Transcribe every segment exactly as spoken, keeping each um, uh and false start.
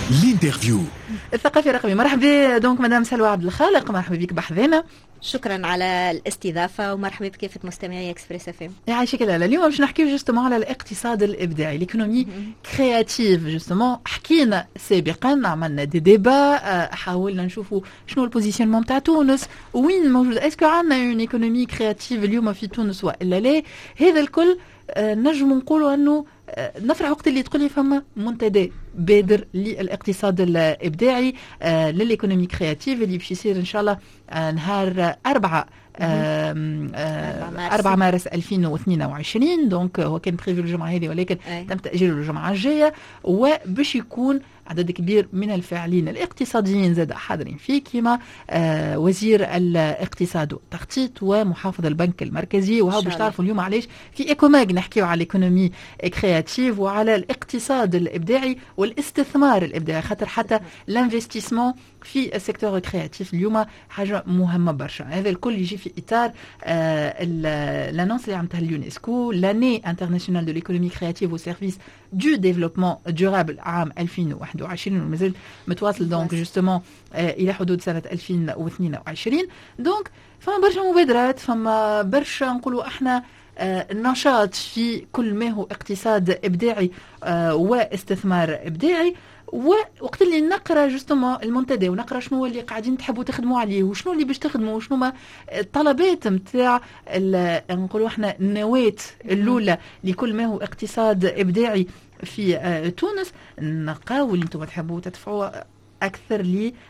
الانترفيو الثقافي الرقمي. مرحبا دونك مدام سلوى عبد الخالق، مرحبا بك بحذنا. شكرا على الاستضافه ومرحبا بكافه مستمعي اكسبريس اف ام. يعيشك لاله. اليوم باش نحكيو جوستومون على الاقتصاد الابداعي، ليكونومي كرياتيف. جوستومون حكينا سابقا، عملنا دي ديبا، حاولنا نشوفوا شنو البوزيشنمون تاع تونس، وين موجود، اسكو عندنا اون ايكونومي كرياتيف اليوم في تونس والا لا. هذا الكل نجم نقولوا انه نفرح وقت اللي تقولي فما منتدى بادر للاقتصاد الابداعي للايكونومي كرياتيف اللي باش يصير ان شاء الله نهار أربعة أربعة مارس ألفين واثنين وعشرين. دونك هو كان بريفي الجمعة هذه ولكن أي. تم تأجيله الجمعة الجاية، وباش يكون عدد كبير من الفاعلين الاقتصاديين زاد حاضرين فيه، كما آه وزير الاقتصاد والتخطيط ومحافظ البنك المركزي. وهو باش تعرفوا اليوم علاش في ايكوماج نحكيو على الايكونومي كرياتيف وعلى الاقتصاد الابداعي والاستثمار الابداعي، خاطر حتى الانفستيسمون في السيكتور كرياتيف اليوم حاجه مهمه برشا. هذا الكل يجي في اطار آه لانونس اللي عملتها اليونسكو، لاني انترناسيونال دو ليكونومي كرياتيف وسيرفيس دو ديفلوبمون دورابل عام ألفين وواحد وعشرين، ومازال متواصل دونك جوستومون آه الى حدود سنه ألفين واثنين وعشرين. دونك فما برشا مبادرات، فما برشا نقولوا احنا آه النشاط في كل ما هو اقتصاد ابداعي آه واستثمار ابداعي. ووقت اللي نقرا جوستومون المنتدى ونقرا شنو اللي قاعدين تحبوا تخدموا عليه وشنو اللي باش تخدموا وشنو ما الطلبات نتاع نقولوا احنا النواة الاولى لكل ما هو اقتصاد ابداعي في آه تونس، نلقاو اللي انتم تحبوا تدفعوا اكثر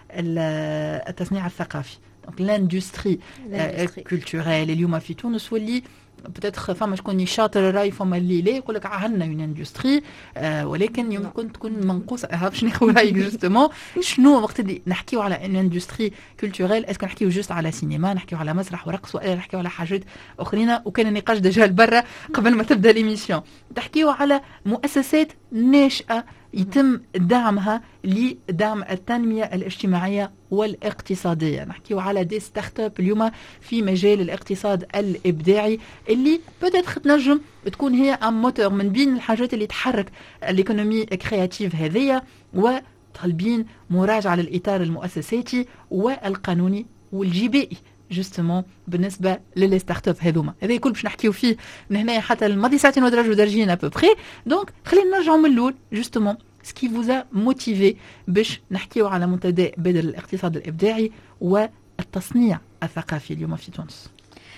للتصنيع الثقافي، دونك لاندستري كولتوريل اليوم في تونس. واللي بتاتخ فما شكون شاطر الراي، فما اللي لا يقول لك عندنا اون اندستري آه ولكن يمكن تكون منقوصه. ها باش ناخذ رايك جوستومون شنو وقت اللي نحكيو على ان اندستري كولتوريل، اسكو نحكيو جوست على سينما، نحكيو على مسرح ورقص، ولا نحكيو على حاجات اخرين؟ وكان النقاش ديجا لبرا قبل ما تبدا ليميسيون. تحكيو على مؤسسات ناشئه يتم دعمها لدعم التنمية الاجتماعية والاقتصادية. نحكيو على دي ستارت اب اليوم في مجال الاقتصاد الابداعي اللي بدأت تنجم تكون هي ام موتور من بين الحاجات اللي تحرك الايكونومي كرياتيف هذية، وطالبين مراجعة للإطار المؤسساتي والقانوني والجبائي جوستومون بالنسبه للي ستارت اب هذوما. هذا كل باش نحكيو فيه من هنا حتى الماضي ساعتين ودرجه ودرجين ابوبري. دونك خلينا نرجعوا من الاول جوستومون سكي فوزا موتيفي باش نحكيو على منتدى بادر الاقتصاد الابداعي والتصنيع الثقافي اليوم في تونس.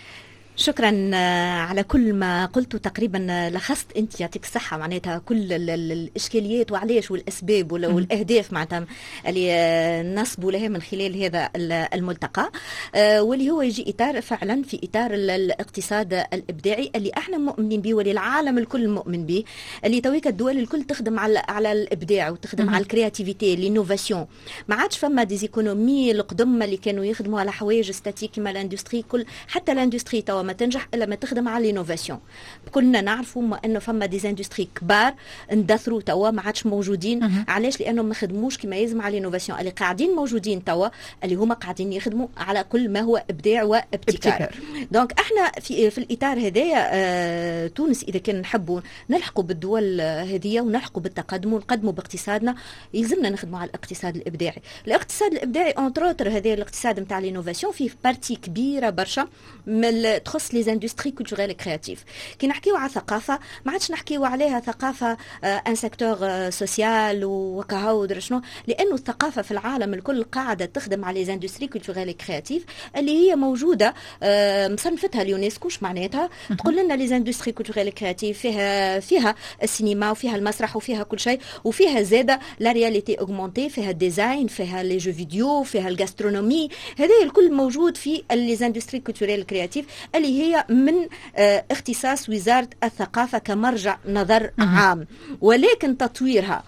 شكرا على كل ما قلته، تقريبا لخصت انت يعطيك الصحه معناتها كل الاشكاليات وعلاش والاسباب والاهداف معناتها اللي نصبوا لها من خلال هذا الملتقى، واللي هو يجي اطار فعلا في اطار الاقتصاد الابداعي اللي احنا مؤمنين به واللي العالم الكل مؤمن به، اللي تويك الدول الكل تخدم على على الابداع وتخدم على الكرياتيفيتي لينوفاسيون. ما عادش فما ديزيكونومي القدم اللي كانوا يخدموا على حوايج ستاتيك كما الاندستري، كل حتى الاندستري توا ما تنجح الا ما تخدم على الانوفاسيون. كلنا نعرفوا ما انه فما ديزاندستري كبار اندثروا توا ما عادش موجودين. علاش؟ لانهم ما خدموش كما يلزم على الانوفاسيون. اللي قاعدين موجودين توا اللي هما قاعدين يخدموا على كل ما هو ابداع وابتكار. دونك احنا في في الاطار هذايا آه تونس اذا كان نحبوا نلحقوا بالدول هذه ونلحقوا بالتقدم ونقدموا باقتصادنا، يلزمنا نخدموا على الاقتصاد الابداعي. الاقتصاد الابداعي اونتروتر هذا الاقتصاد نتاع الانوفاسيون فيه بارتي كبيره برشا من تخص لي زاندستري كولتوريل كرياتيف. كي نحكيو على ثقافه ما عادش نحكيو عليها ثقافه ان سيكتور سوسيال وكهو درا شنو، لانه الثقافه في العالم الكل قاعده تخدم على لي زاندستري كولتوريل كرياتيف اللي هي موجوده مصنفتها اليونسكو. ش معناتها؟ تقول لنا لي زاندستري كولتوريل كرياتيف فيها فيها السينما وفيها المسرح وفيها كل شيء، وفيها زاده لا رياليتي اوغمونتي، فيها الديزاين، فيها لي جو فيديو، فيها الغاسترونومي. هذا الكل موجود في لي زاندستري كولتوريل كرياتيف اللي هي من اه اختصاص وزارة الثقافة كمرجع نظر عام. ولكن تطويرها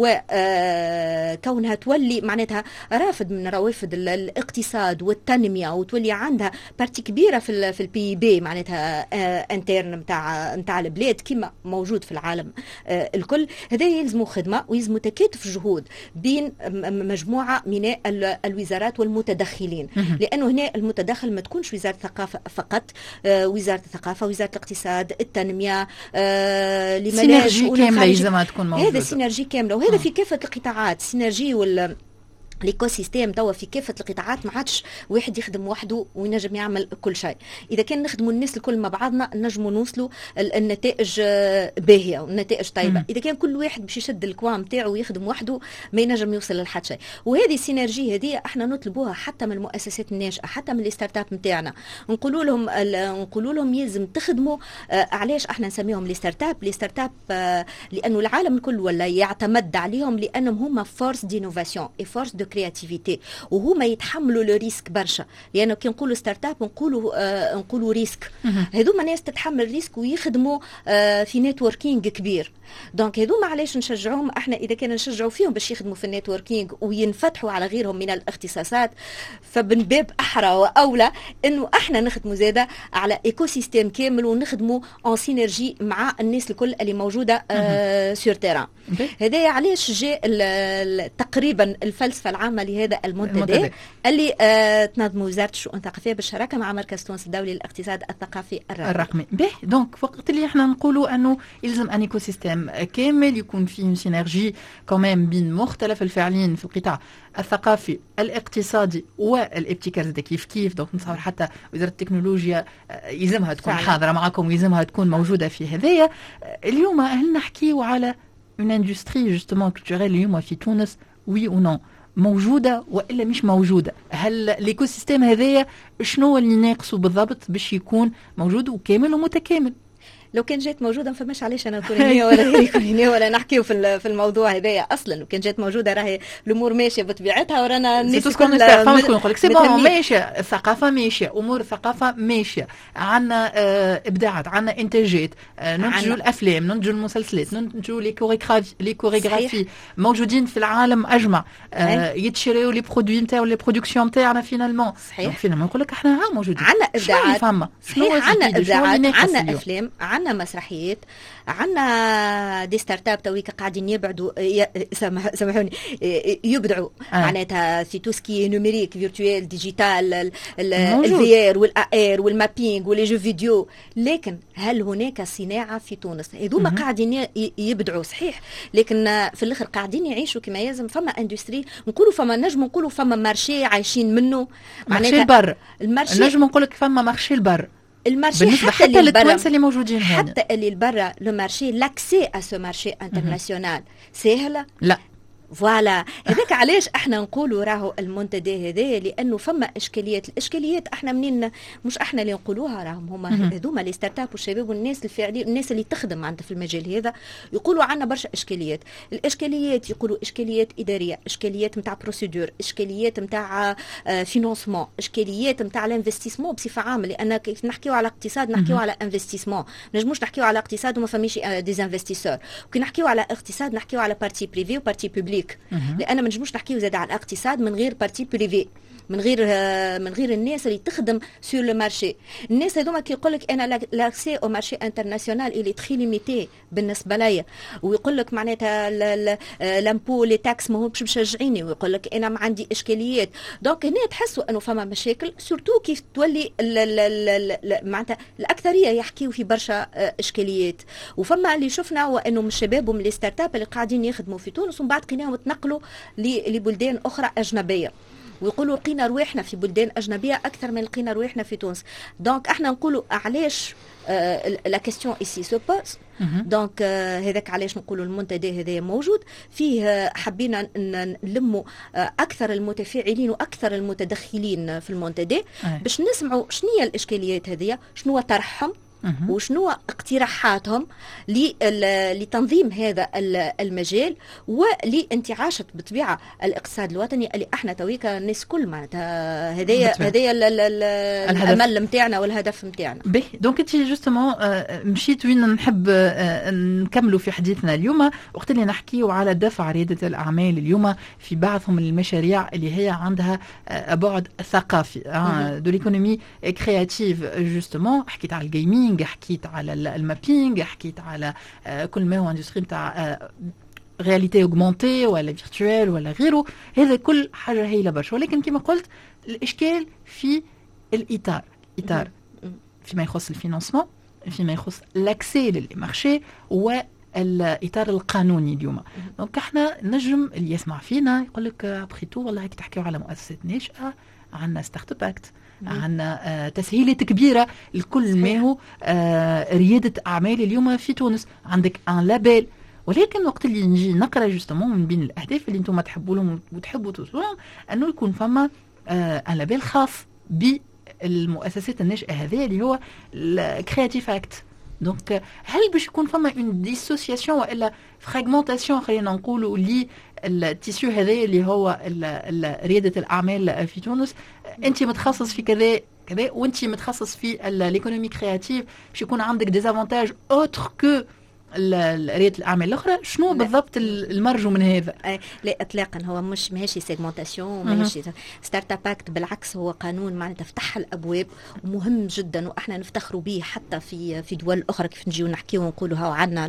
وكونها تولي معناتها رافد من روافد الاقتصاد والتنمية وتولي عندها بارتي كبيرة في في البي بي معناتها اه انترن نتاع نتاع البلاد كما موجود في العالم اه الكل. هذا يلزموا خدمة ويلزموا تكاتف جهود بين مجموعة من الوزارات والمتدخلين، لأنه هنا المتدخل ما تكونش وزارة الثقافة فقط، وزاره الثقافه، وزاره الاقتصاد، التنميه، لملاش سينرجي كامله لازمها تكون موجوده. هذا سينرجي كامله، وهذا في كافه القطاعات. سينرجي وال ليكو سيستيم توا في كافه القطاعات، ما عادش واحد يخدم وحده وينجم يعمل كل شيء. اذا كان نخدموا الناس الكل مع بعضنا نجموا نوصلوا النتائج باهيه والنتائج طيبه. م. اذا كان كل واحد باش يشد الكوام نتاعو ويخدم وحده ما ينجم يوصل لحد شيء. وهذه السينرجي هذه احنا نطلبوها حتى من المؤسسات الناشئه، حتى من الستارت اب نتاعنا. نقولوا لهم نقولوا لهم يلزم تخدموا. آه علاش احنا نسميهم لي ستارت اب؟ لي ستارت اب آه لانه العالم الكل ولا يعتمد عليهم، لانهم هما فورس دينوفاسيون اي فورس دو كرياتيفيتي، وهما يتحملوا لو ريسك برشا. لانه يعني كي نقولوا ستارت اب نقولوا آه نقولوا ريسك. هذوما ناس تتحمل ريسك ويخدموا آه في نيتوركينغ كبير. دونك هذوما علاش نشجعوهم احنا؟ اذا كان نشجعوا فيهم باش يخدموا في النيتوركينغ وينفتحوا على غيرهم من الاختصاصات، فمن باب احرى واولى انه احنا نخدموا زاده على ايكو سيستيم كامل ونخدموا اون سينرجي مع الناس الكل اللي موجوده آه سور تيران. هذا علاش جاء تقريبا الفلسفه العامه لهذا المنتدى اللي آه تنظمه وزاره الشؤون الثقافيه بالشراكه مع مركز تونس الدولي للاقتصاد الثقافي الرقمي. الرقمي. به دونك وقت اللي احنا نقولوا انه يلزم ان ايكو سيستيم كامل يكون فيه سينرجي كمان بين مختلف الفاعلين في القطاع الثقافي الاقتصادي والابتكار زي كيف كيف. دونك نتصور حتى وزاره التكنولوجيا يلزمها تكون فعلا حاضره معكم ويلزمها تكون موجوده في هذايا. اليوم هل نحكيوا على اون اندستري جوستومون كولتوريل اليوم في تونس وي او نو موجوده ولا مش موجوده؟ هل الايكو سيستيم هذايا شنو اللي ناقصه بالضبط باش يكون موجود وكامل ومتكامل؟ لو كان جات موجوده ما فماش علاش انا نكون هنا ولا غيري يكون هنا ولا نحكيو في في الموضوع هذايا اصلا. لو كان جات موجوده راهي الامور ماشيه بطبيعتها ورانا الناس تكون فما تكون نقول لك سي بون ماشيه، الثقافه ماشيه، امور الثقافه ماشيه، عندنا آه ابداعات، عندنا انتاجات، آه ننتجوا الافلام، ننتجوا المسلسلات، ننتجوا لي كوريغرافي لي كوريغرافي موجودين في العالم اجمع، آه يتشريوا لي برودوي نتاعو لي برودكسيون نتاعنا فينالمون. صحيح فينالمون نقول لك احنا ها موجودين، عندنا ابداعات، عندنا ابداعات، عندنا افلام، عندنا مسرحيات، عندنا دي ستارت اب تويك قاعدين يبعدوا سامح سامحوني يبدعوا آه. معناتها في توسكي نوميريك فيرتوال ديجيتال الفي ار والاي ار والمابينغ ولي جو فيديو. لكن هل هناك صناعه في تونس؟ هذوما قاعدين يبدعوا صحيح، لكن في الاخر قاعدين يعيشوا كما يلزم. فما اندستري نقولوا، فما نجم نقولوا فما مارشي عايشين منه، مارشي البر. المارشي نجم نقول لك فما مارشي البر، المارشي بالنسبة حتى, حتى للتوانسه اللي موجودين هنا، حتى اللي برا لو مارشي لاكسي ا سو مارشي انترناسيونال سهله؟ لا. فوالا هذاك علاش احنا نقولوا راهو المنتدى هذا، لانه فما اشكاليات. الاشكاليات احنا منين؟ مش احنا اللي نقولوها، راهم هما هذوما لي ستارت اب والشباب والناس الفاعلين، الناس اللي تخدم عندها في المجال هذا، يقولوا عندنا برشا اشكاليات. الاشكاليات يقولوا اشكاليات اداريه، اشكاليات نتاع بروسيدور، اشكاليات نتاع فينانسمون، اشكاليات نتاع الانفستيسمون بصفه عامه. لان كيف نحكيو على اقتصاد نحكيو على انفستيسمون، نجموش نحكيو على اقتصاد وما فماش دي انفستيسور. وكي نحكيو على اقتصاد نحكيو على بارتي بريفي وبارتي بوبليك، لأن ما نجموش نحكيو زاد على الاقتصاد من غير بارتي بريفي، من غير من غير الناس اللي تخدم سور لو مارشي. الناس هذوما كي يقول لك انا لاكسي او مارشي انترناسيونال اللي تخي ليميتي بالنسبه ليا، ويقول لك معناتها لامبو لي تاكس ما همش مشجعيني، ويقول لك انا ما عندي اشكاليات. دونك هنا تحسوا انه فما مشاكل، سورتو كيف تولي معناتها الاكثريه يحكيوا في برشا اشكاليات. وفما اللي شفنا هو انه من الشباب ومن لي ستارت اب اللي قاعدين يخدموا في تونس ومن بعد قيناهم تنقلوا لبلدان اخرى اجنبيه، ويقولوا لقينا رواحنا في بلدان أجنبية أكثر من لقينا رواحنا في تونس. دونك احنا نقولوا علاش لا كيستيون إيسي سو بوز. دونك هذاك علاش نقولوا المنتدى هذا موجود فيه. حبينا نلموا أكثر المتفاعلين وأكثر المتدخلين في المنتدى باش نسمعوا شنو هي الإشكاليات هذه، شنو طرحهم وشنو اقتراحاتهم لتنظيم هذا المجال ولانتعاشة بطبيعة الاقتصاد الوطني اللي احنا تويكا الناس كل معناتها هذايا هذايا الامل نتاعنا والهدف نتاعنا. باهي دونك انت جوستومون مشيت وين نحب نكملوا في حديثنا اليوم، وقت اللي نحكيو على دفع ريادة الاعمال اليوم في بعضهم المشاريع اللي هي عندها بعد ثقافي دو ليكونومي كرياتيف. جوستومون حكيت على الجيمنج، حكيت على المابينج، حكيت على كل ما هو اندستري نتاع رياليتي اوغمونتي ولا فيرتوال ولا غيره. هذا كل حاجه هايله برشا، ولكن كما قلت الاشكال في الاطار. اطار فيما يخص الفينانسمون، فيما يخص لاكسي للمارشي والاطار القانوني اليوم. دونك احنا نجم اللي يسمع فينا يقول لك ابخي تو والله هيك تحكيوا على مؤسسات ناشئه، عندنا ستارت اب اكت، عندنا آه تسهيلات كبيره الكل ما هو آه رياده اعمال اليوم في تونس، عندك ان لابيل. ولكن وقت اللي نجي نقرا جوستومون من بين الاهداف اللي انتم تحبوا لهم وتحبوا توصلوا انه يكون فما آه ان لابيل خاص بالمؤسسات الناشئه هذه اللي هو الكرياتيف اكت. دونك هل باش يكون فما اون ديسوسياسيون والا فراغمونتاسيون خلينا نقولوا لي التيسيو هذا اللي هو رياده الاعمال في تونس؟ انت متخصص في كذا كذا وانت متخصص في الايكونومي كرياتيف، باش يكون عندك ديزافونتاج اوتر كو رياده الاعمال الاخرى. شنو بالضبط المرجو من هذا؟ لا اطلاقا، هو مش ماهيش سيجمونتاسيون، ماهيش ستارت اب اكت، بالعكس هو قانون معناتها فتح الابواب ومهم جدا، واحنا نفتخروا به حتى في في دول اخرى كيف نجيو نحكيو ونقولوا ها عندنا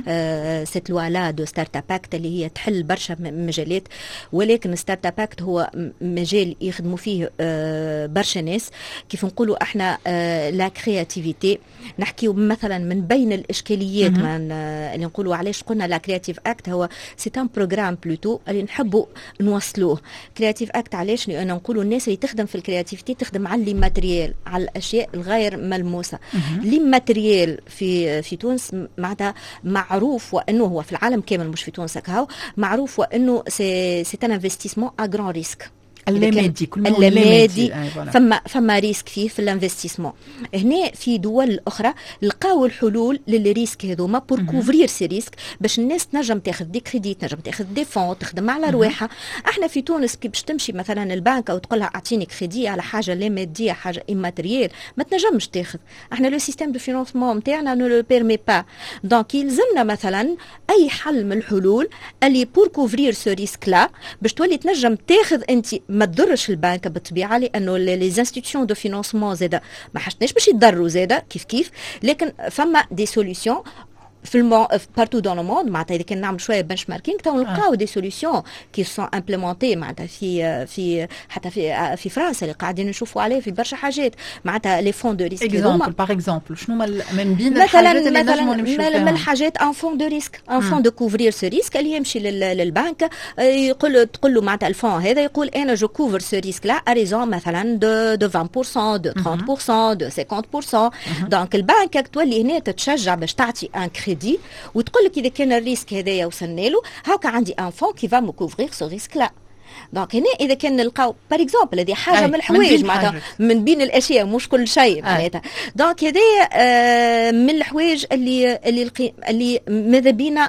آه سيت لوا لا دو ستارت اب اكت اللي هي تحل برشا مجالات. ولكن ستارت اب اكت هو مجال يخدموا فيه آه برشا ناس، كيف نقولوا احنا آه لا كرياتيفيتي. نحكيو مثلا من بين الاشكاليات من اللي نقولوا علاش قلنا لا كرياتيف اكت، هو سي ان بروغرام بلوتو اللي نحبوا نوصلوه. كرياتيف اكت علاش؟ لان نقولوا الناس اللي تخدم في الكرياتيفيتي تخدم على لي ماتريال، على الاشياء الغير ملموسه. لي ماتريال في في تونس معناتها معروف، وانه هو في العالم كامل مش في تونس هكا، معروف وانه سي سي ان انفستيسمون ا غران ريسك. اللامادي كل ما اللامادي فما فما ريسك فيه في الانفستيسمون. هنا في دول اخرى لقاو الحلول للريسك هذوما بور كوفرير سي ريسك، باش الناس تنجم تاخذ دي كريدي، تنجم تاخذ دي فون، تخدم على رواحها. احنا في تونس كي باش تمشي مثلا البنك او تقول لها اعطيني كريدي على حاجه لا ماديه، حاجه اماتريال، ما تنجمش تاخذ. احنا لو سيستيم دو فينانسمون نتاعنا نو لو بيرمي با. دونك يلزمنا مثلا اي حل من الحلول اللي بور كوفرير سو ريسك لا، باش تولي تنجم تاخذ انت، ما تضرش البنك بالطبيعه، لانه لي انستيتيون دو فينانسمون زاده ما حشناش باش يضروا زاده كيف كيف. لكن فما دي سوليوشن في المو... بارتو دون لو موند. معناتها اذا كان نعمل شويه بنش ماركينغ تو نلقاو دي سوليوشن كي سون امبليمونتي معناتها في في حتى في في فرنسا اللي قاعدين نشوفوا عليه في برشا حاجات. معناتها لي فون دو ريسك اكزامبل باغ اكزامبل شنو من بين الحاجات اللي نجموا نمشيو فيها؟ من الحاجات ان فون دو ريسك، ان فون دو كوفرير سو ريسك اللي يمشي للبنك يقول تقول له معناتها الفون هذا يقول انا جو كوفر سو ريسك لا اريزون مثلا دو دو عشرة بالمئة دو ثلاثين بالمئة دو خمسين بالمئة. دونك البنك تولي هنا تتشجع باش تعطي ان كريدي وتقول لك اذا كان الريسك هذايا وصلنا له هاكا عندي ان فون كي فا مو كوفرير سو ريسك لا. دونك هنا اذا كان نلقاو باغ اكزومبل هذه حاجه من الحوايج معناتها من بين الاشياء مش كل شيء معناتها. دونك هذه آه من الحوايج اللي اللي اللي ماذا بينا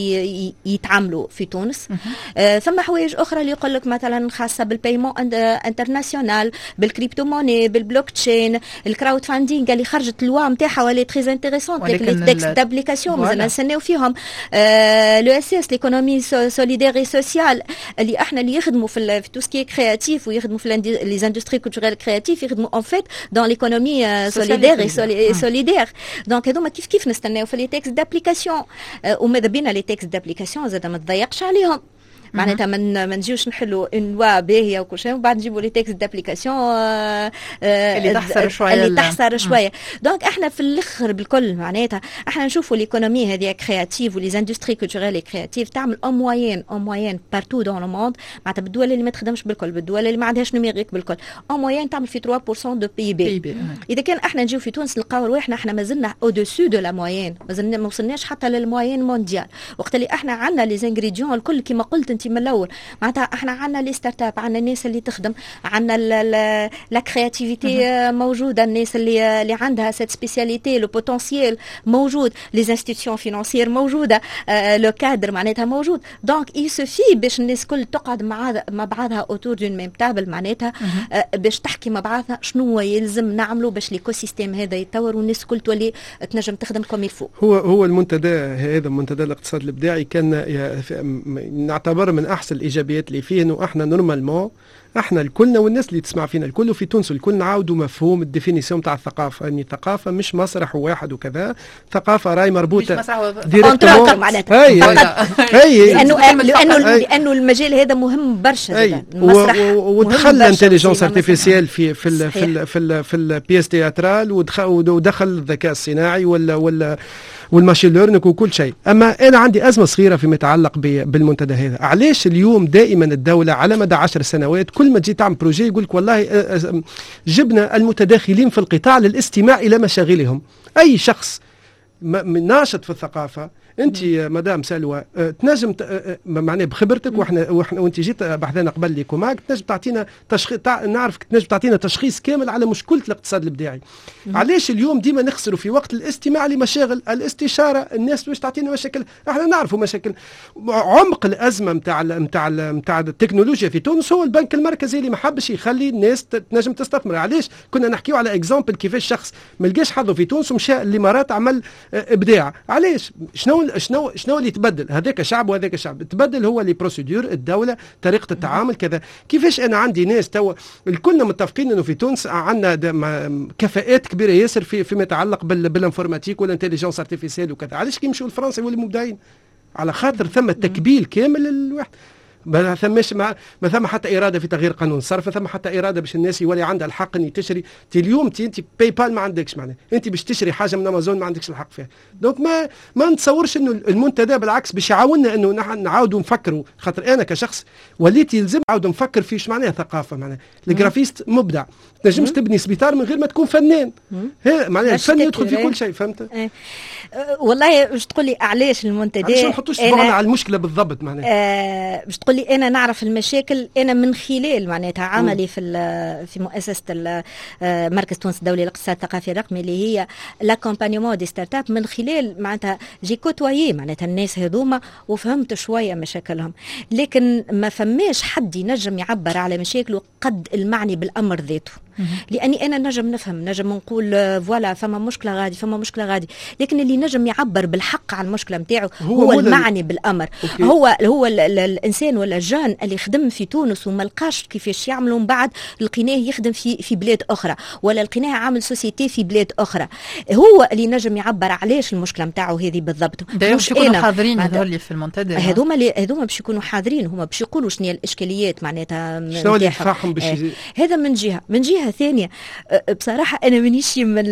يتعاملوا في تونس. آه ثم حوايج اخرى اللي يقول لك مثلا خاصه بالبايمون انترناسيونال، بالكريبتو موني، بالبلوك تشين، الكراود فاندينغ اللي خرجت اللوا نتاعها ولا تري انتريسونت، لي تكست دابليكاسيون مازال نستناو فيهم. آه لو اس اس ليكونومي سوليدير اي سوسيال اللي احنا اللي يخدموا في في تو سكي كرياتيف ويخدموا في لي زاندستري كولتوريل كرياتيف يخدموا ان فيت دون ليكونومي سوليدير اي سوليدير. دونك هذوما كيف كيف نستناو في لي تكست دابليكاسيون. وماذا بينا لي تكست دابليكاسيون زاد ما تضيقش عليهم. معناتها من ما نجيوش نحلوا ان لوا باهيه وكل شيء وبعد نجيبوا لي تكست دابليكاسيون اللي تحصر شويه اللي تحصر شويه. دونك احنا في الاخر بالكل معناتها احنا نشوفوا ليكونومي هذه كرياتيف ولي زاندستري كولتوريل كرياتيف تعمل او موين او موين بارتو دون لو موند. معناتها بالدول اللي ما تخدمش بالكل، بالدول اللي ما عندهاش نوميريك بالكل، او موين تعمل في ثلاثة بالمئة دو بي بي. اذا كان احنا نجيو في تونس نلقاو رواحنا احنا مازلنا او دوسو دو لا موين، مازلنا ما وصلناش حتى للموين مونديال. وقت اللي احنا عندنا لي زانغريديون الكل كما قلت انت من الاول معناتها احنا عندنا لي ستارت اب، عندنا الناس اللي تخدم، عندنا لا كرياتيفيتي موجوده، الناس اللي اللي عندها سيت سبيسياليتي، لو بوتنسيال موجود، لي انستيتيون فينانسيير موجوده، آه لو كادر معناتها موجود. دونك اي سوفي باش الناس كل تقعد مع مع بعضها اوتور دون ميم تابل معناتها آه باش تحكي مع بعضها شنو يلزم نعملوا باش ليكو سيستيم هذا يتطور والناس كل تولي تنجم تخدم كوم يفو. هو هو المنتدى هذا منتدى الاقتصاد الابداعي كان نعتبر مرة من أحسن الإيجابيات اللي فيه إنه إحنا نورمالمون احنا الكلنا والناس اللي تسمع فينا الكل في تونس الكل نعاودوا مفهوم الديفينيسيون تاع الثقافه، اني الثقافه مش مسرح واحد وكذا، ثقافه راي مربوطه ديريكتومون معناتها اي لانه لانه لانه المجال هذا مهم برشا المسرح ودخل الانتليجنس ارتيفيسيال في في ال في ال في ال في البيس تياترال ودخل الذكاء الصناعي ولا ولا والماشين ليرنينج وكل شيء. اما انا عندي ازمه صغيره فيما يتعلق بالمنتدى هذا. علاش اليوم دائما الدوله على مدى عشر سنوات كل ما تجي تعمل بروجي يقول لك والله جبنا المتداخلين في القطاع للاستماع الى مشاغلهم. اي شخص ناشط في الثقافه انت مدام سلوى تنجم معناها بخبرتك واحنا واحنا وانت جيت بحثنا قبل ليك ومعك تنجم تعطينا تشخيص تع... نعرفك تنجم تعطينا تشخيص كامل على مشكله الاقتصاد الابداعي. علاش اليوم ديما نخسروا في وقت الاستماع لمشاغل الاستشاره الناس باش تعطينا مشاكل؟ احنا نعرفوا مشاكل. عمق الازمه نتاع نتاع نتاع التكنولوجيا في تونس هو البنك المركزي اللي ما حبش يخلي الناس تنجم تستثمر. علاش كنا نحكيو على اكزامبل كيفاش شخص ما لقاش حظه في تونس ومشى الامارات عمل ابداع. علاش شنو شنو شنو اللي تبدل؟ هذاك شعب وهذاك شعب. تبدل هو لي بروسيدور الدوله، طريقه التعامل كذا. كيفاش انا عندي ناس تو الكلنا متفقين انه في تونس عندنا كفاءات كبيره ياسر في فيما يتعلق بالانفورماتيك والانتليجنس ارتيفيسيال وكذا. علاش كيمشوا لفرنسا يولوا مبدعين؟ على خاطر ثم تكبيل كامل للواحد. ما ثمش ما, ما ثم حتى اراده في تغيير قانون الصرف، ثم حتى اراده باش الناس يولي عندها الحق ان تشري. تي اليوم تي انت باي بال ما عندكش معناها، انت باش تشري حاجه من امازون ما عندكش الحق فيها. دونك ما ما نتصورش انه المنتدى بالعكس باش يعاوننا انه نحن نعاودوا نفكروا. خاطر انا كشخص وليت يلزم نعاود نفكر في ايش معناها ثقافه. معناها الجرافيست مبدع، تنجمش تبني سبيطار من غير ما تكون فنان. ها معناها الفن يدخل في كل شيء. فهمت؟ اه. والله باش تقول لي علاش المنتدى؟ علاش ما نحطوش صباعنا على المشكله بالضبط معناها؟ اه باش تقول لي انا نعرف المشاكل. انا من خلال معناتها عملي في في مؤسسه مركز تونس الدولي للاقتصاد الثقافي الرقمي اللي هي لاكومبانيمون دي ستارت اب، من خلال معناتها جي كوتوايي معناتها الناس هذوما وفهمت شويه مشاكلهم، لكن ما فماش حد ينجم يعبر على مشاكله قد المعني بالامر ذاته. لاني انا نجم نفهم، نجم نقول فوالا فما مشكله غادي فما مشكله غادي، لكن اللي نجم يعبر بالحق على المشكله نتاعو هو, هو المعني بالامر. أوكي. هو هو ال ال الانسان ولا الجان اللي خدم في تونس وما لقاش كيفاش يعملوا من بعد لقيناه يخدم في في بلاد اخرى، ولا لقيناه عامل سوسيتي في بلاد اخرى، هو اللي نجم يعبر علاش المشكله نتاعو هذه بالضبط. باش يكونوا حاضرين هذول في المنتدى. هذوما هذوما باش يكونوا حاضرين، هما باش يقولوا شنو هي الاشكاليات معناتها شنو اللي يفهم باش آه. هذا من جهه. من جهه ثانيه بصراحه انا مانيش من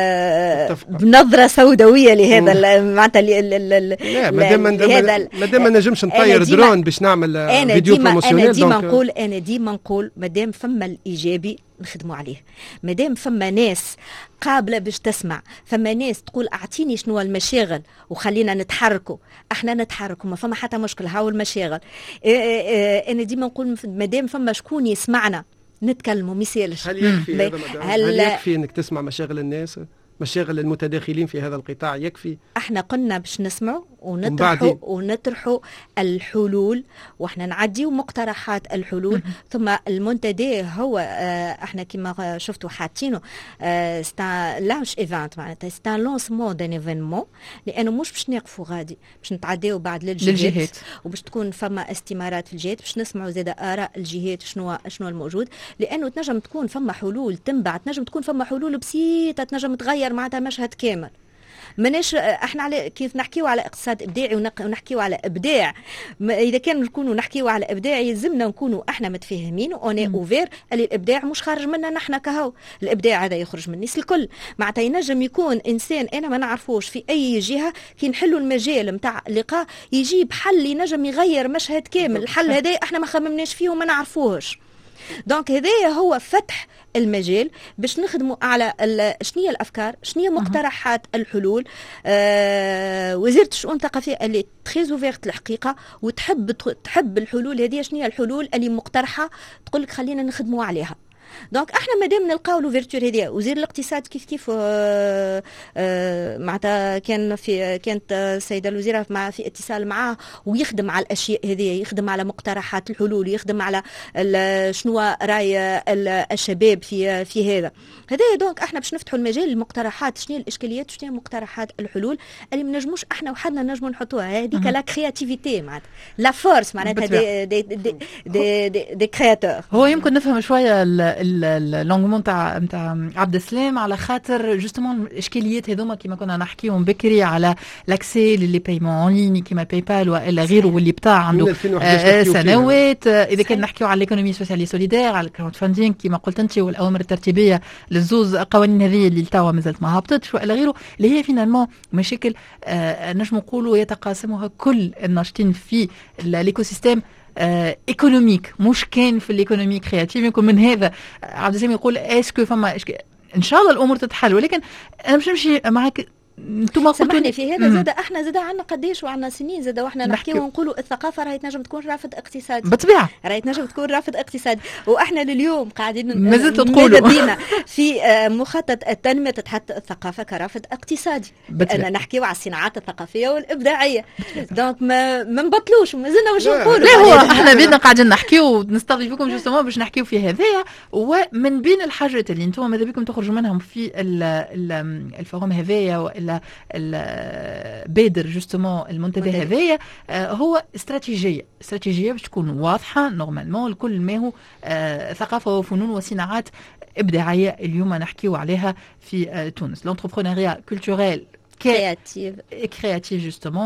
بنظره سوداويه لهذا معناتها لا ما دام ما نجمش نطير درون باش نعمل فيديو بروموسيونيل. انا ديما نقول انا ديما نقول مادام فما الايجابي نخدموا عليه، مادام فما ناس قابله باش تسمع، فما ناس تقول اعطيني شنو المشاغل وخلينا نتحركوا، احنا نتحركوا ما فما حتى مشكل. هاو المشاغل. انا ديما نقول مادام فما شكون يسمعنا نتكلموا ميسالش. هل يكفي هذا هل, هل يكفي انك تسمع مشاغل الناس، مشاغل المتداخلين في هذا القطاع؟ يكفي. احنا قلنا باش نسمعوا ونطرحوا ونطرحوا الحلول، واحنا نعديوا مقترحات الحلول. ثم المنتدى هو اه احنا كما شفتوا حاطينه اه ستا لانش ايفنت معناتها ستا لونسمون دان ايفينمون، لانه مش باش نقفوا غادي باش نتعداو بعد للجهات وباش تكون فما استمارات في الجهات باش نسمعوا زاد اراء الجهات شنو شنو الموجود، لانه تنجم تكون فما حلول تنبع، تنجم تكون فما حلول بسيطه تنجم تغير معناتها مشهد كامل. مناش احنا على كيف نحكيو على اقتصاد ابداعي ونحكيو على ابداع، اذا كان نكونوا نحكيو على ابداع يلزمنا نكونوا احنا متفاهمين اوني اوفير اللي الابداع مش خارج منا نحن كهو، الابداع هذا يخرج من الناس الكل. معناتها ينجم يكون انسان انا ما نعرفوش في اي جهه كي نحلوا المجال نتاع اللقاء يجيب حل ينجم يغير مشهد كامل. الحل هذا احنا ما خممناش فيه وما نعرفوهش. دونك هذا هو فتح المجال باش نخدموا على شنية الافكار، شنية مقترحات الحلول. آه وزيره الشؤون الثقافيه اللي تري اوفيرت الحقيقه وتحب تحب الحلول هذه. شنية الحلول اللي مقترحه تقول لك خلينا نخدموا عليها. دونك احنا مادام نلقاو لوفيرتور هذه. وزير الاقتصاد كيف كيف آه آه معناتها كان في كانت السيده الوزيره مع في اتصال معاه ويخدم على الاشياء هذه، يخدم على مقترحات الحلول، يخدم على شنو راي الشباب في في هذا هذا دونك احنا باش نفتحوا المجال للمقترحات، شنو الاشكاليات شنو مقترحات الحلول اللي ما نجموش احنا وحدنا نجموا نحطوها. هذيك لا كرياتيفيتي معناتها لا فورس معناتها دي دي دي دي, دي, دي كرياتور. هو يمكن نفهم شويه اللونغمون تاع نتاع عبد السلام على خاطر جوستومون الاشكاليات هذوما كيما كنا نحكيهم بكري على لاكسي لي بايمون اون لين كيما باي بال والا غيره واللي بتاع عنده سنوات. اذا كان نحكيو على الايكونومي سوسيالي سوليدير على الكراود فاندينغ كيما قلت انت والاوامر الترتيبيه للزوز قوانين هذه اللي توا مازالت ما هبطتش والا غيره، اللي هي فينالمون مشاكل آه نجم نقولوا يتقاسمها كل الناشطين في الايكو سيستيم آه ايكونوميك، مش كان في الايكونومي كرياتيف. يمكن من هذا عبد السلام يقول اسكو فما ان شاء الله الامور تتحل، ولكن انا مش نمشي معك انتم قلتوا في هذا زاد احنا زاد عندنا قديش وعندنا سنين زاد واحنا نحكي ونقولوا الثقافه راهي تنجم تكون رافد اقتصادي بالطبيعه، راهي تنجم تكون رافد اقتصادي، واحنا لليوم قاعدين مازلت تقولوا في مخطط التنميه تتحط الثقافه كرافد اقتصادي، انا نحكيو على الصناعات الثقافيه والابداعيه. دونك ما ما نبطلوش ومازلنا واش نقولوا. لا هو احنا بدنا قاعدين نحكيو ونستضيفكم جوستومون باش نحكيو في هذايا. ومن بين الحاجات اللي انتم ماذا بكم تخرجوا منهم في الفوروم هذايا البادر جوستومون المنتدى هذايا هو استراتيجيه استراتيجيه باش تكون واضحه نورمالمون الكل ما هو ثقافه وفنون وصناعات ابداعيه اليوم نحكيو عليها في تونس. لونتربرونيريا كولتوريل كرياتيف كرياتيف جوستومون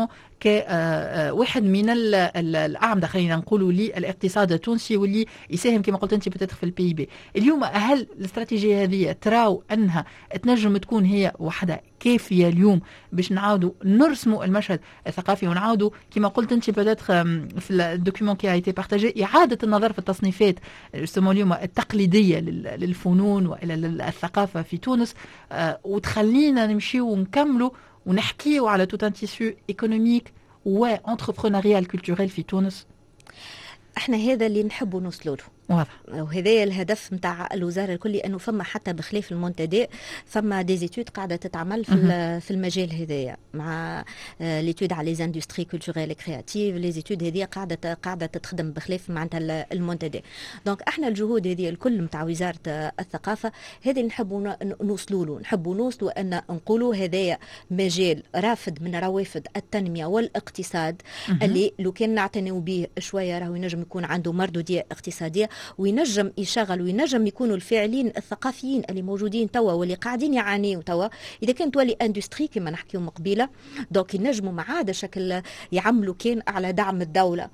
كواحد من الاعمده خلينا نقولوا للاقتصاد التونسي واللي يساهم كما قلت انت بتدخل في البي بي. اليوم هل الاستراتيجيه هذه تراو انها تنجم تكون هي وحدها كافيه اليوم باش نعاودوا نرسموا المشهد الثقافي ونعاودوا كما قلت انت بدات في الدوكيومون كي ايتي بارتاجي اعاده النظر في التصنيفات جوستومون اليوم التقليديه للفنون والى الثقافه في تونس وتخلينا نمشيو ونكملوا ونحكيو على توت ان تيسو ايكونوميك وانتربرونيريال كولتوريل في تونس. احنا هذا اللي نحبوا نوصلوا له واضح، وهذا الهدف نتاع الوزاره الكل، لانه فما حتى بخلاف المنتدى فما ديزيتود قاعده تتعمل في في المجال هذايا مع ليتود على لي زاندستري كولتوريل كرياتيف. لي زيتود هذه قاعده قاعده تتخدم بخلاف معناتها المنتدى. دونك احنا الجهود هذه الكل نتاع وزاره الثقافه هذه اللي نحبوا نوصلوا له، نحبوا نوصلوا ان نقولوا هذايا مجال رافد من روافد التنميه والاقتصاد اللي لو كان نعتنيو به شويه راهو ينجم يكون عنده مردوديه اقتصاديه وينجم يشغل وينجم يكونوا الفاعلين الثقافيين اللي موجودين توا واللي قاعدين يعانيوا توا. اذا كانت تولي اندستري كما نحكيو مقبله دونك ينجموا مع هذا شكل يعملوا كان على دعم الدوله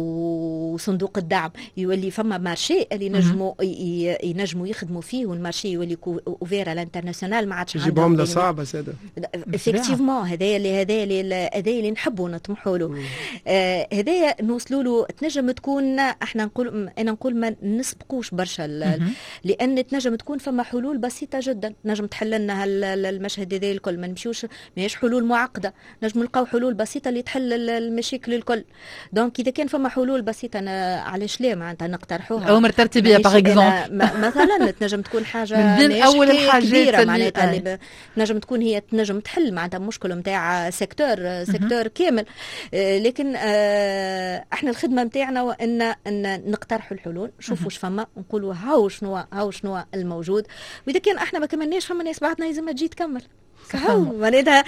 وصندوق الدعم، يولي فما مارشي اللي ينجموا ينجموا يخدموا فيه والمارشي يولي اوفير على الانترناسيونال ما عادش يجيب عمله صعبه زاده افكتيفمون. هذايا اللي هذايا اللي هذايا اللي نحبوا نطمحوا له. آه هذايا نوصلوا له. تنجم تكون احنا نقول انا نقول ما نسبقوش برشا لان تنجم تكون فما حلول بسيطه جدا نجم تحل لنا المشهد هذا الكل. ما نمشيوش ماهيش حلول معقده، نجم نلقاو حلول بسيطه اللي تحل المشاكل الكل. دونك اذا كان فما حلول بسيطه أنا علاش لا معناتها نقترحوها او مرتبيه باغ اكزومبل مثلا تنجم تكون حاجه من بين اول الحاجات معناتها اللي نجم تكون هي تنجم تحل معناتها مشكل نتاع سيكتور سيكتور كامل. آه لكن آه احنا الخدمه نتاعنا وان ان نقترحوا الحلول، نشوفوا واش فما، نقولوا هاو شنو هاو شنو الموجود، واذا كان احنا ما كملناش فما ناس بعدنا لازم تجي تكمل. هاو معناتها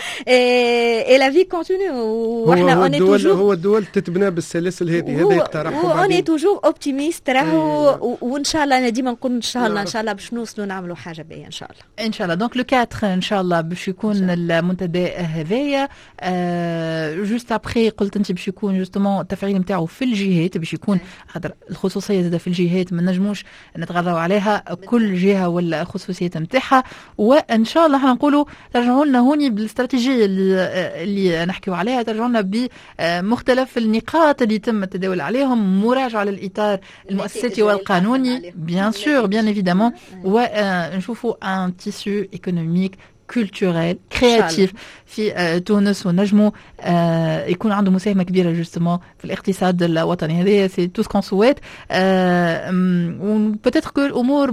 اي لا في كونتينيو. واحنا هو الدول هو الدول تتبنى بالسلاسل هذه. هذا يقترحوا بعدين اوني توجور اوبتيميست راهو. وان شاء الله انا ديما نقول ان شاء الله ان شاء الله باش نوصلوا نعملوا حاجه باهيه ان شاء الله ان شاء الله. دونك لو أربعة ان شاء الله باش يكون المنتدى هذايا. جوست ابري قلت انت باش يكون جوستومون التفعيل نتاعو في الجهات، باش يكون خاطر الخصوصيه زاده في الجهات ما نجموش نتغاضوا عليها، كل جهه ولا خصوصيه نتاعها. وان شاء الله حنقولوا ترجعوا لنا هوني بالاستراتيجيه اللي, اللي نحكيو عليها، ترجعوا لنا بمختلف النقاط اللي تم التداول عليهم، مراجعه للاطار المؤسساتي والقانوني بيان سور بيان ايفيدامون، ونشوفوا ان تيسو ايكونوميك كولتوريل كرياتيف في تونس، ونجموا يكون عنده مساهمه كبيره جوستومون في الاقتصاد الوطني. هذا سي تو سكون سويت. وبتاتر كو الامور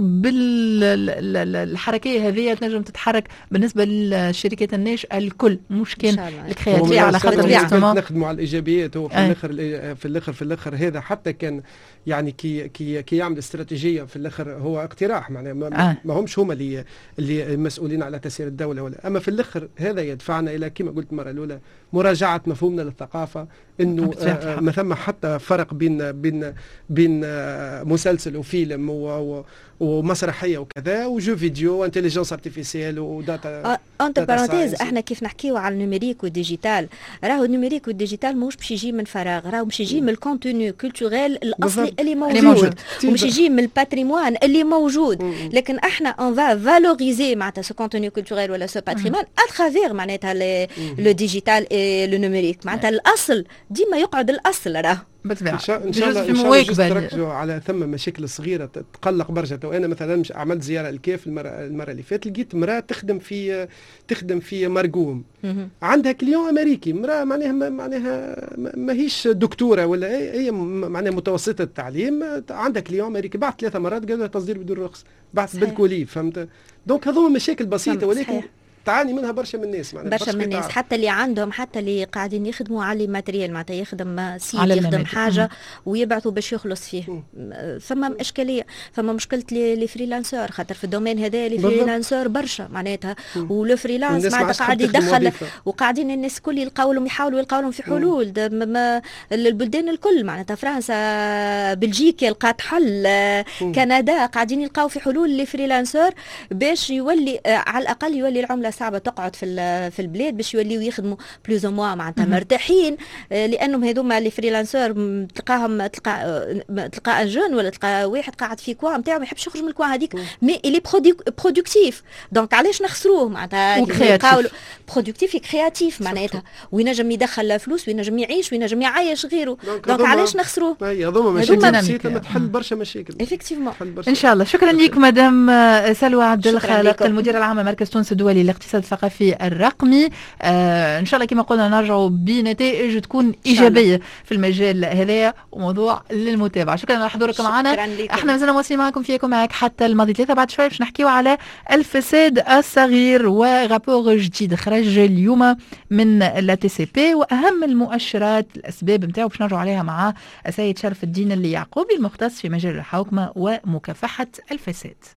بالحركيه هذه تنجم تتحرك بالنسبه للشركات الناشئه الكل، مش كان الكرياتيف على خاطر جوستومون نخدموا على الايجابيات. هو في الاخر في الاخر في الاخر هذا حتى كان يعني كي كي كي يعمل استراتيجيه في الاخر هو اقتراح، معناها ما, آه. ما همش هما اللي اللي مسؤولين على تسيير الدوله ولا. اما في الاخر هذا يدفعنا الى كما قلت المره الاولى مراجعه مفهومنا للثقافه، انه آه ما ثم حتى فرق بين بين بين آه مسلسل وفيلم ومسرحيه وكذا وجو فيديو وانتليجنس ارتيفيسيال وداتا. انت بارونتيز احنا كيف نحكيو على النوميريك والديجيتال، راهو النوميريك والديجيتال مش باش يجي من فراغ، راهو باش يجي من الكونتوني كولتوريل الاصلي اللي موجود، ومش يجي من الباتريموان اللي موجود. مم. لكن احنا اون فا فالوريزي معناتها سو كونتوني كولتوريل ولا سو باتريموان اترافير معناتها لو ديجيتال اي لو نوميريك. معناتها الاصل ديما يقعد الاصل راه. ان شاء ان شاء الله ان شاء الله تركزوا على ثم مشاكل صغيره تقلق برشا. وانا مثلا مش عملت زياره الكيف المره المره اللي فاتت، لقيت امراه تخدم في تخدم في مرقوم، عندها كليون امريكي، امراه معناها معناها ماهيش دكتوره ولا هي معناها متوسطه التعليم، عندها كليون امريكي. بعد ثلاثه مرات قالوا تصدير بدون رخص، بعد بالكوليف، فهمت؟ دونك هذوما مشاكل بسيطه ولكن صحيح. تعاني منها برشا من الناس، برشا من الناس، حتى اللي عندهم، حتى اللي قاعدين يخدموا على الماتريال، معناتها يخدم سيت يخدم حاجه ويبعثوا باش يخلص فيه. ثم اشكاليه، ثم مشكله لي فريلانسور، خاطر في الدومين هذا لي فريلانسور برشا معناتها، ولو فريلانس معناتها قاعد يدخل، وقاعدين الناس الكل يلقاو لهم يحاولوا يلقاو لهم في حلول. البلدان الكل معناتها فرنسا بلجيكا لقات حل، كندا قاعدين يلقاو في حلول لي فريلانسور باش يولي على الاقل يولي العمله صعبه تقعد في في البلاد، باش يوليو يخدموا بلوز موا معناتها مرتاحين، لانهم هذوما لي فريلانسور تلقاهم تلقى تلقى جون ولا تلقى واحد قاعد في كوا نتاعو ما يحبش يخرج من الكوا هذيك، مي الي برودكتيف. دونك علاش نخسروه معناتها؟ يلقاو برودكتيف كرياتيف معناتها، وينجم يدخل فلوس وينجم يعيش وينجم يعيش غيره. دونك علاش نخسروه؟ اي هذوما مشاكل بسيطه ما تحل برشا مشاكل افكتيفمون. ان شاء الله. شكرا لك مدام سلوى عبد الخالق، المديره العامه مركز تونس الدولي للاقتصاد الثقافي الرقمي. آه ان شاء الله كما قلنا نرجعوا بنتائج تكون ايجابيه في المجال هذايا، وموضوع للمتابعه. شكرا على حضورك معنا. احنا مازلنا مواصلين معكم فيكم معك حتى الماضي ثلاثه. بعد شويه باش نحكيو على الفساد الصغير ورابور جديد خرج اليوم من لا تي سي بي، واهم المؤشرات الاسباب نتاعو باش نرجعوا عليها مع السيد شرف الدين اليعقوبي المختص في مجال الحوكمه ومكافحه الفساد.